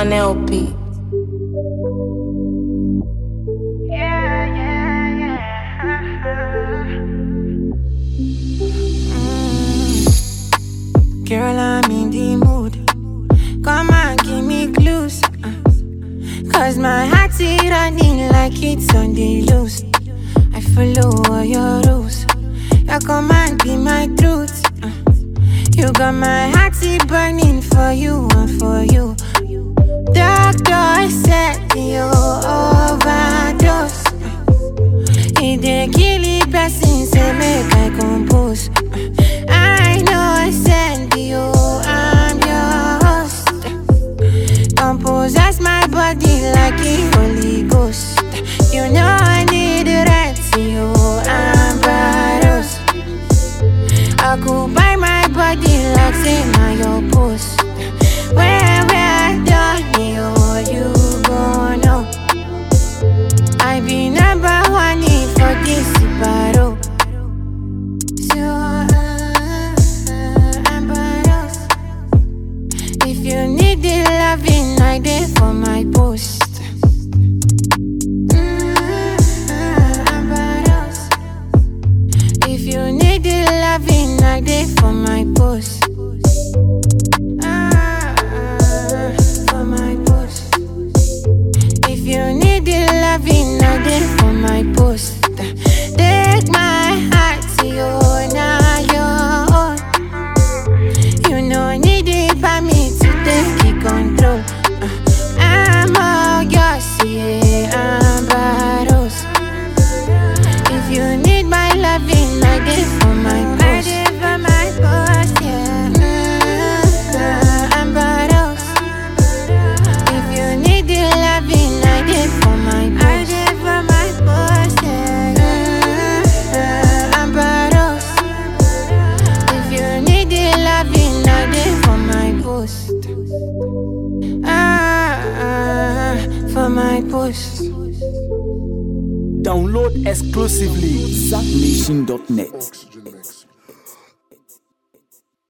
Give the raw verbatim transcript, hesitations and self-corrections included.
on L P. Yeah, yeah, yeah. Mm. Girl, I'm in the mood. Come on, give me clues. Uh. Cause my heart's running like it's on the loose. I follow all your rules. Your command be my truth. Uh. You got my heart burning for you and for you. Doctor said you overdose. He dey kill the person, say make I compose. I know send you, I'm your host. Don't possess my body like a Holy Ghost. You know I need the right to you, I'm Barros. I could buy my body like say my your post. Where where done you, you gon' know. I be number one for this battle. So uh, uh, I'm Barros. If you need the loving, I there for my post. If you need the loving, I there for my post. Ah, ah, for my post. If you need the loving, I there for my post. Take my heart to you, now your own. You know need it by me to take it control. Uh, I'm all yours, yeah, I'm Barros. If you need my loving, I there for my post. I there for my post, yeah. Uh, I'm Barros. If you need the loving, I there for my post. I there for my post, yeah. Uh, I'm Barros. If you need the loving, I there for my post. Ah, ah, for my post. Download exclusively zack nation dot net.